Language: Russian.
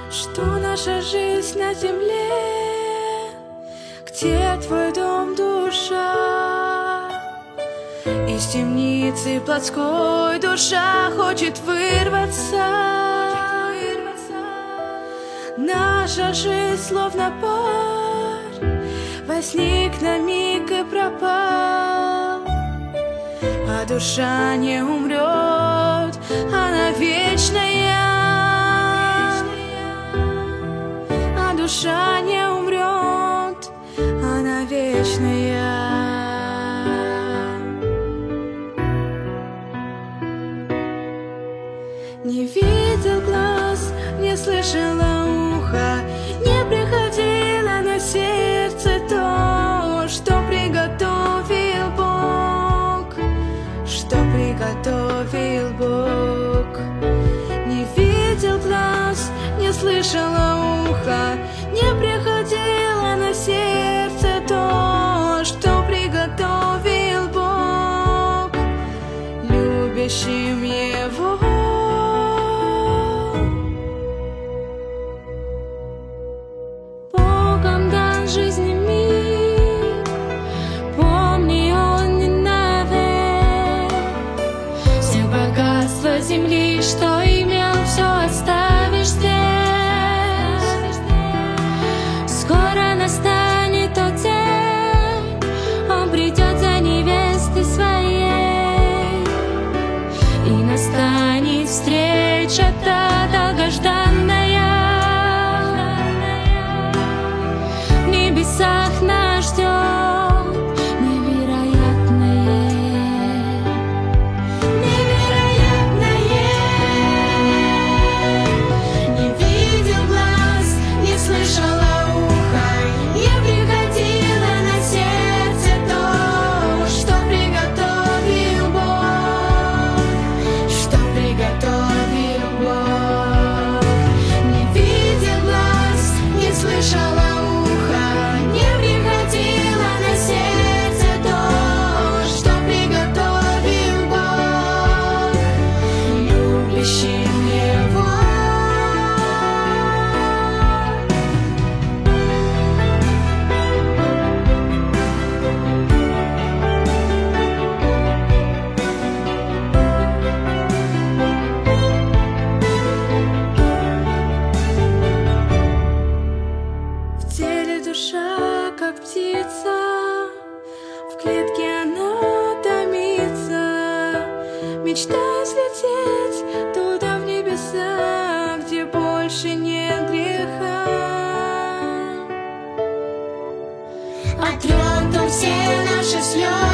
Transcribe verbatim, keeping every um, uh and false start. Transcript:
Что наша жизнь на земле? Где твой дом, душа? Из темницы плотской душа хочет вырваться. Наша жизнь словно пар, возник на миг и пропал. А душа не умрет, она вечная. А душа не умрет, она вечная. Не видел глаз, не слышала ухо, не приходило на сердце то, что приготовил Бог, что приготовил Бог. Не видел глаз, не слышала ухо, не приходило на сердце то, что приготовил Бог любящим Его. Богом дан жизни мир, помни, Он не навек. Все богатства земли, что имел, все оставишь здесь. Скоро настанет тот день, Он придет за невестой своей, и настанет встреча та долгожданная. В небесах нас ждет невероятное, невероятное. Не видел глаз, не слышала ухо, не приходило на сердце то, что приготовил Бог, что приготовил Бог. Не видел глаз, не слышала ухо, не приходило на сердце то, что приготовил Бог любящим Его. В теле душа, как птица, в клетке она томится, мечтая слететь туда в небеса, где больше нет греха. Отрет Он все наши слезы.